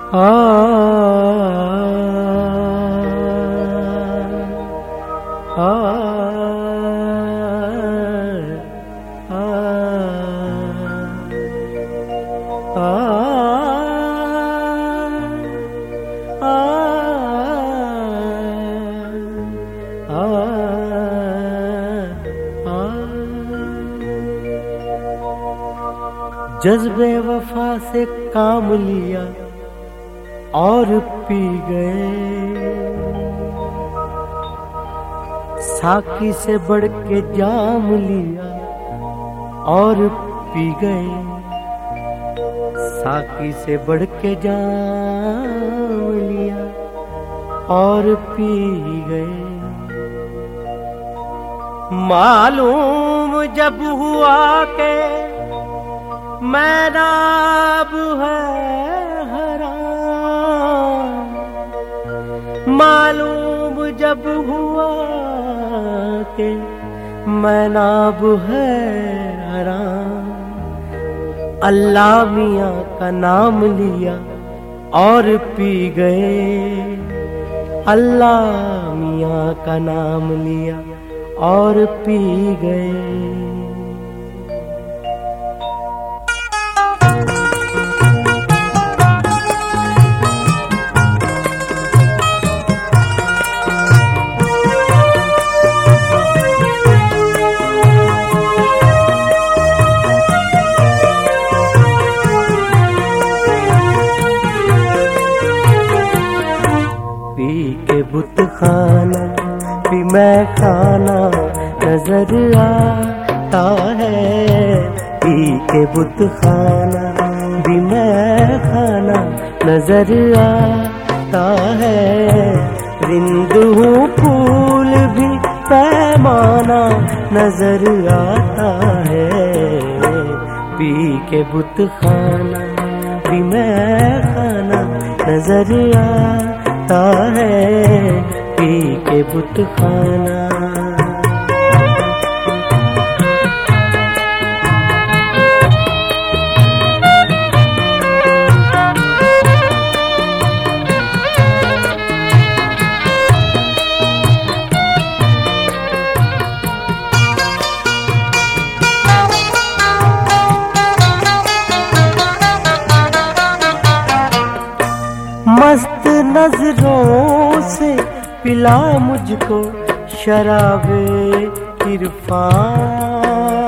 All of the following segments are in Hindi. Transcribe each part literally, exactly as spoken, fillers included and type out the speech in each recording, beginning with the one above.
आ, आ, आ, आ, जज्बे वफा से काम लिया और पी गए, साकी से बढ़ के जाम लिया और पी गए, साकी से बढ़ के जाम लिया और पी गए। मालूम जब हुआ के मैनाब है हराम, मालूम जब हुआ के मैनाब है हराम, अल्लाह मियाँ का नाम लिया और पी गए, अल्लाह मियाँ का नाम लिया और पी गए। बुत खाना भी मैं खाना नजर आता है, पी के बुत खाना भी मैं खाना नजर आता है, रिंद हूँ फूल भी पैमाना नजर आता है, पी के बुत खाना भी मैं खाना नजर आता है, पी के बुत खाना। मस्त नजरों से पिला मुझको शराबे इरफान,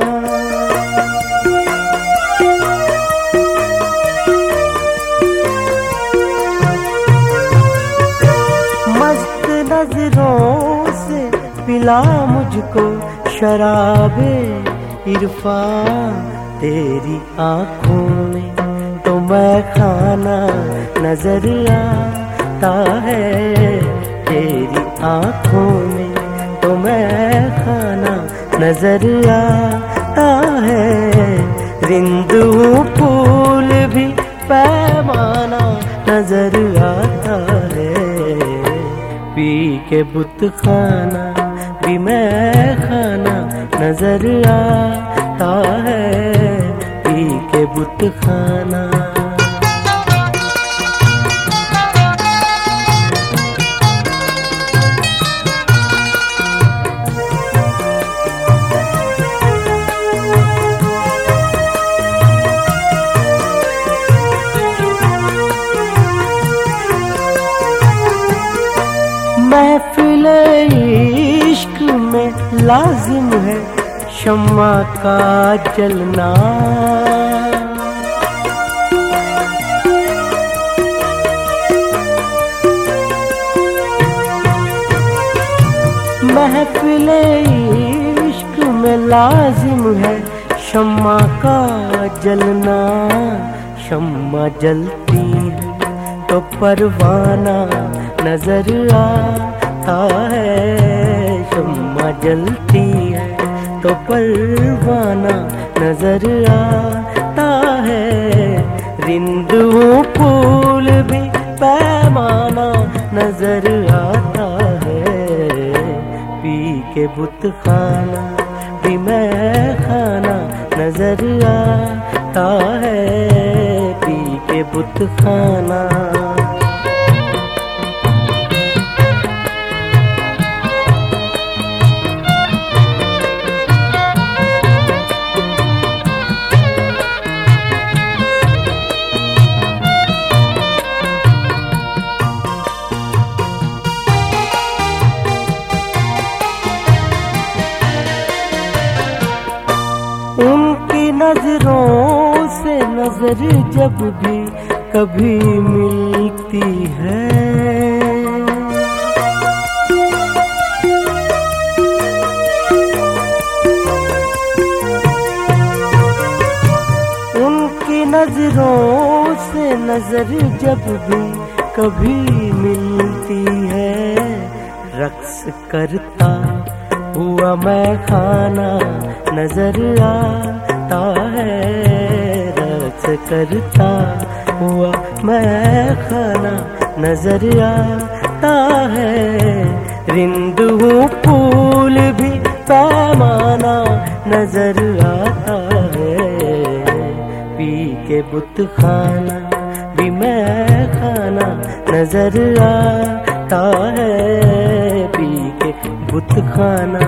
मस्त नजरों से पिला मुझको शराबे इरफान, तेरी आँखों में तो मैं खाना नजर आता है, तेरी आँखों में तो मैं खाना नजर आता है, रिंद हूँ फूल भी पैमाना नजर आता है, पी के बुत खाना भी मैं खाना नजर आता है, पी के बुत खाना। महफिल इश्क में लाजिम है शम्मा का जलना, महफिल इश्क में लाजिम है शम्मा का जलना, शम्मा जलती है तो परवाना नजर आता है, शम्मा जलती है तो परवाना नजर आता है, रिंद हूँ फूल भी पैमाना नजर आता है, पी के बुत खाना भी मैं खाना नजर आता है, पी के बुत खाना। नजरों से नजर जब भी कभी मिलती है, उनकी नजरों से नजर जब भी कभी मिलती है, रक्स करता हुआ मैं खाना नजर आता है, रक्स करता हुआ मैं खाना नजर आता है। रिंद हूँ फूल भी पैमाना नजर आता है, पी के बुत खाना भी मैं खाना नजर आता है, पी के बुत खाना।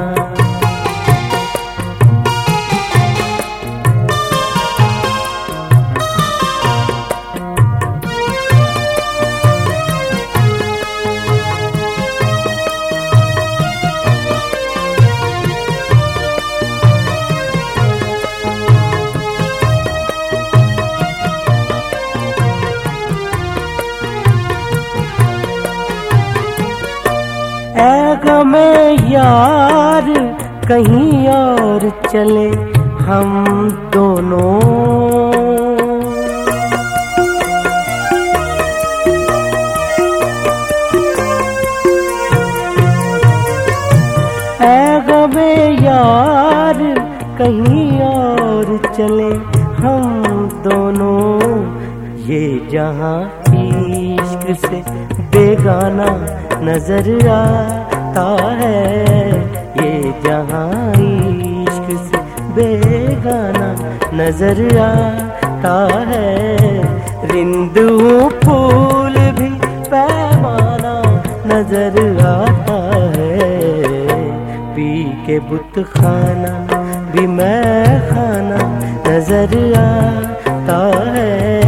ऐ गमे यार कहीं और चले हम दोनों, ऐ गमे यार कहीं और चले हम दोनों, ये जहां इश्क से बेगाना नजर आता है, ये जहां इश्क से बेगाना नजर आता है। रिंद हूँ फूल भी पैमाना नजर आता है, पी के बुत खाना भी मैं खाना नजर आता है,